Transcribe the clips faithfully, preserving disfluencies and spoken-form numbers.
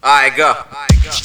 Alright, go. Alright, go.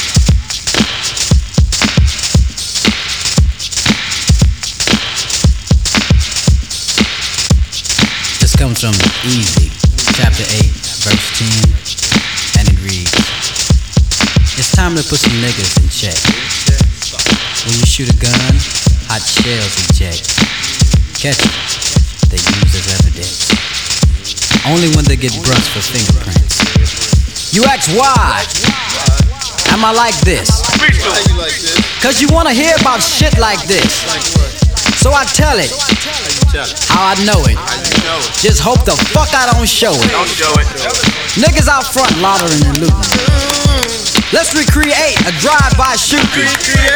This comes from Easy, chapter eight, verse ten, and it reads, it's time to put some niggas in check. When you shoot a gun, hot shells eject. Catch it, they use as evidence. Only when they get brushed for fingerprints. You ask why? Am I like this? Cause you wanna hear about shit like this. So I tell it how I know it. Just hope the fuck I don't show it. Niggas out front laundering and looting. Let's recreate a drive-by shooting.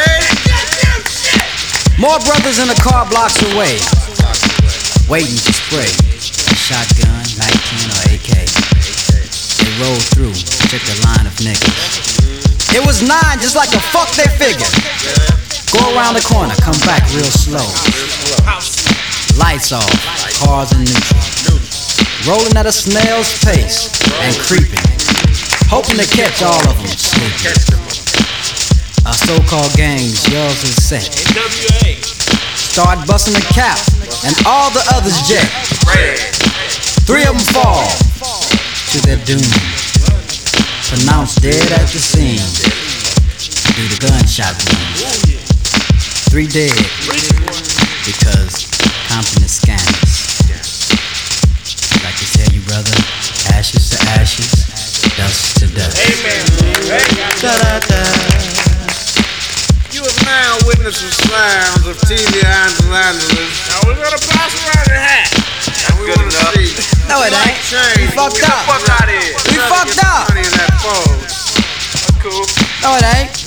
More brothers in the car blocks away, waiting to spray. A shotgun, nineteen or A K. They roll through, check the line of niggas. It was nine, just like the fuck they figured. Go around the corner, come back real slow. Lights off, cars in neutral. Rolling at a snail's pace and creeping, hoping to catch all of them sleeping. Our so-called gangs, yours is set. Start busting the cap, and all the others jet. Three of them fall to their doom, pronounced dead at the scene due to gunshot wounds. Three dead because Compton is scandalous. I'd like to tell you, brother, ashes to ashes, dust to dust. Amen. Da-da-da. You have now witnessed the sounds of T V Angelangelis. Now we're gonna pass around the hat. And we wanna see. No, it ain't. We fucked up. Fuck out of here. We fucked up. Money in that pose. That's cool. No, it ain't.